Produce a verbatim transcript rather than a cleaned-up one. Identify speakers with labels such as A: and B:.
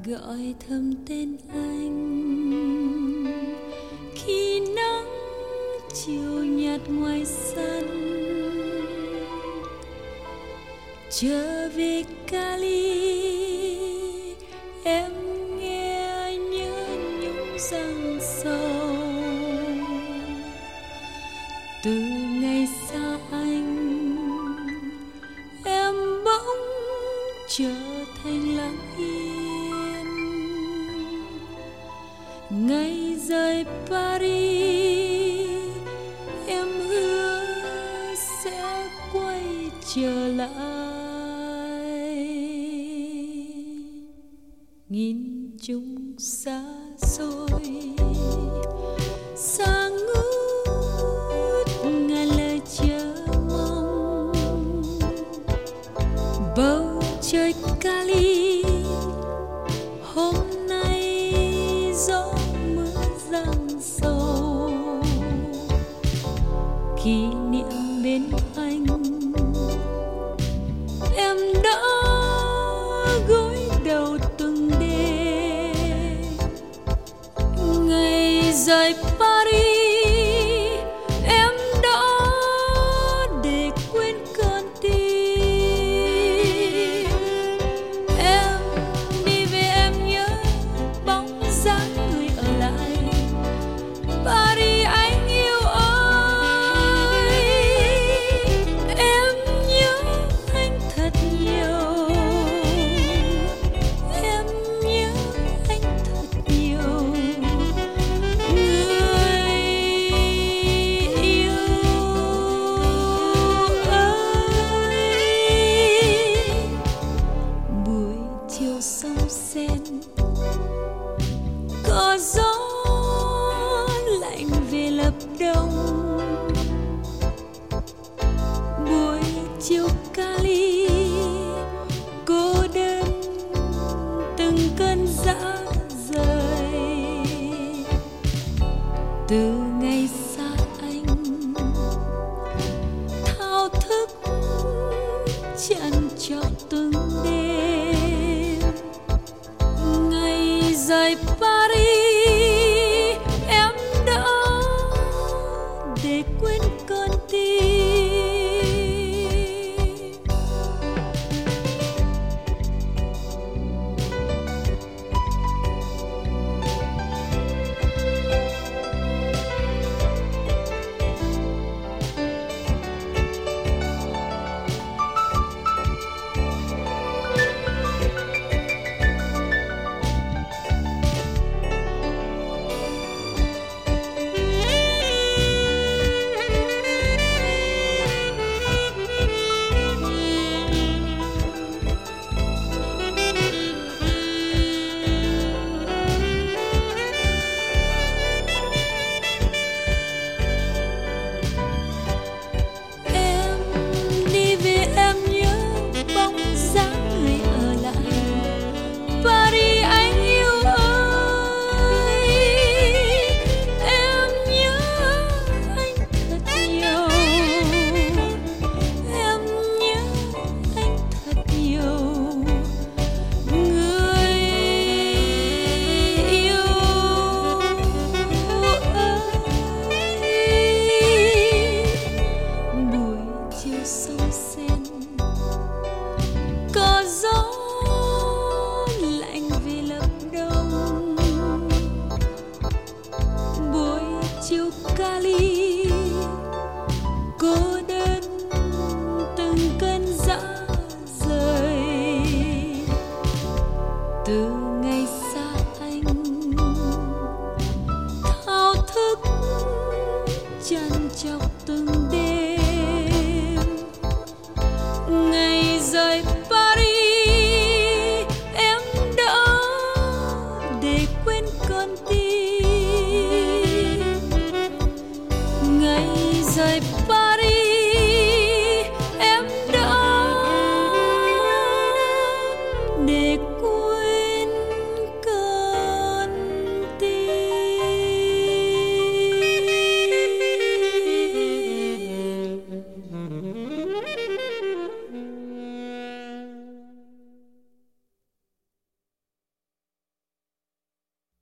A: gọi thầm tên anh khi nắng chiều nhạt ngoài sân. Trở về Cali em nghe nhớ nhung răng sâu. Từ ngày xa anh em bỗng trở thành lặng yên. Ngày rời Paris em hứa sẽ quay trở lại. Nhìn chúng xa xôi xa ngút ngàn lời chờ mong. Bầu trời Cali hôm nay gió mưa giăng sâu. Kỷ niệm bên anh em đã gối đầu từng đêm. Ngày rời Paris em đã để quên con tim. Em đi về em nhớ bóng dáng người ở lại. Paris anh yêu ơi, em nhớ anh thật nhiều. Em nhớ anh thật nhiều. Người yêu ơi, buổi chiều sông Sen có gió lạnh về lập đông. Buổi chiều Cali cô đơn từng cơn dã rời. Từ ngày xa anh thao thức chăn trọc từng đêm. Ngày rời Paris em đã để quên con tim. Em đi về em nhớ bóng dáng người ở lại. Paris anh yêu ơi, em nhớ anh thật nhiều. Em nhớ anh thật nhiều. Người yêu ơi, buổi chiều sông Sen có gió lạnh về lập đông. Buổi chiều Cali cô đơn từng cơn dã rời. Từ ngày xa anh thao thức chăn trọc từng đêm. Ngày rời Paris em đã để quên con tim. Ngày rời Paris